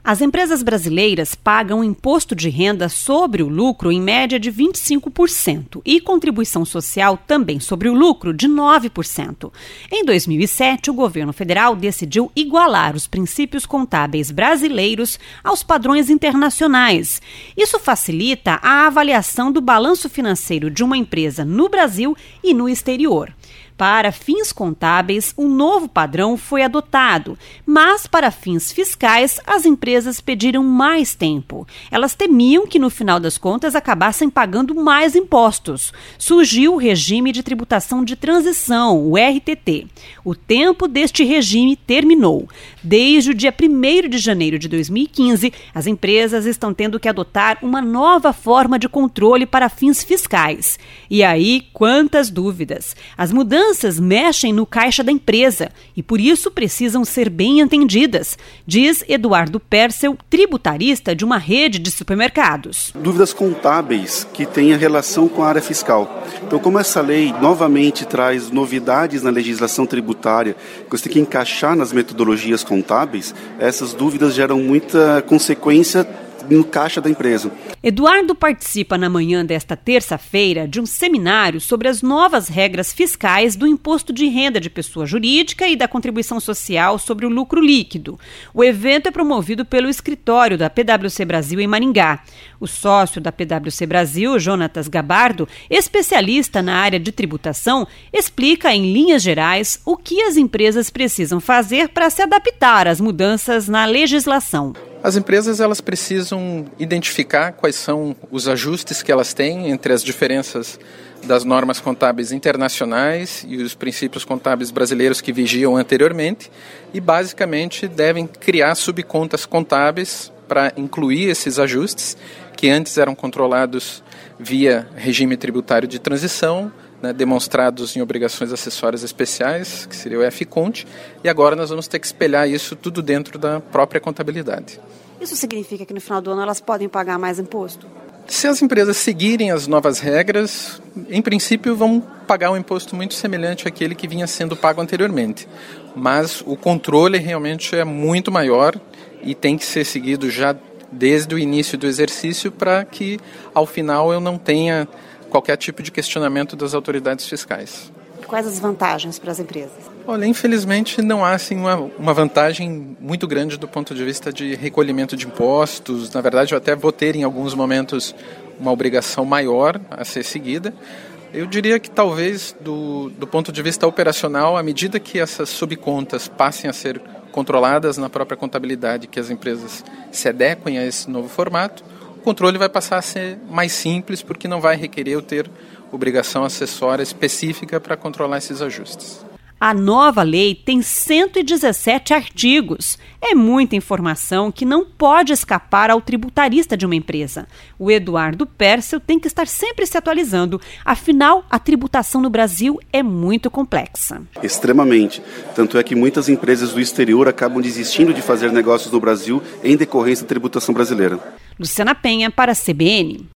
As empresas brasileiras pagam imposto de renda sobre o lucro em média de 25% e contribuição social também sobre o lucro de 9%. Em 2007, o governo federal decidiu igualar os princípios contábeis brasileiros aos padrões internacionais. Isso facilita a avaliação do balanço financeiro de uma empresa no Brasil e no exterior. Para fins contábeis, um novo padrão foi adotado, mas para fins fiscais, as empresas pediram mais tempo. Elas temiam que, no final das contas, acabassem pagando mais impostos. Surgiu o regime de tributação de transição, o RTT. O tempo deste regime terminou. Desde o dia 1º de janeiro de 2015, as empresas estão tendo que adotar uma nova forma de controle para fins fiscais. E aí, quantas dúvidas! As mudanças mexem no caixa da empresa e, por isso, precisam ser bem entendidas, diz Eduardo Persel, tributarista de uma rede de supermercados. Dúvidas contábeis que têm relação com a área fiscal. Então, como essa lei novamente traz novidades na legislação tributária, que você tem que encaixar nas metodologias contábeis, essas dúvidas geram muita consequência no caixa da empresa. Eduardo participa na manhã desta terça-feira de um seminário sobre as novas regras fiscais do imposto de renda de pessoa jurídica e da contribuição social sobre o lucro líquido. O evento é promovido pelo escritório da PwC Brasil em Maringá. O sócio da PwC Brasil, Jonatas Gabardo, especialista na área de tributação, explica em linhas gerais o que as empresas precisam fazer para se adaptar às mudanças na legislação. As empresas elas precisam identificar quais são os ajustes que elas têm entre as diferenças das normas contábeis internacionais e os princípios contábeis brasileiros que vigiam anteriormente e basicamente devem criar subcontas contábeis para incluir esses ajustes que antes eram controlados via regime tributário de transição, demonstrados em obrigações acessórias especiais, que seria o FCONT, e agora nós vamos ter que espelhar isso tudo dentro da própria contabilidade. Isso significa que no final do ano elas podem pagar mais imposto? Se as empresas seguirem as novas regras, em princípio vão pagar um imposto muito semelhante àquele que vinha sendo pago anteriormente. Mas o controle realmente é muito maior e tem que ser seguido já desde o início do exercício para que ao final eu não tenha qualquer tipo de questionamento das autoridades fiscais. Quais as vantagens para as empresas? Olha, infelizmente não há assim, uma vantagem muito grande do ponto de vista de recolhimento de impostos. Na verdade, eu até vou ter em alguns momentos uma obrigação maior a ser seguida. Eu diria que talvez do ponto de vista operacional, à medida que essas subcontas passem a ser controladas na própria contabilidade, que as empresas se adequem a esse novo formato, o controle vai passar a ser mais simples, porque não vai requerer eu ter obrigação acessória específica para controlar esses ajustes. A nova lei tem 117 artigos. É muita informação que não pode escapar ao tributarista de uma empresa. O Eduardo Persel tem que estar sempre se atualizando. Afinal, a tributação no Brasil é muito complexa. Extremamente. Tanto é que muitas empresas do exterior acabam desistindo de fazer negócios no Brasil em decorrência da tributação brasileira. Luciana Penha para a CBN.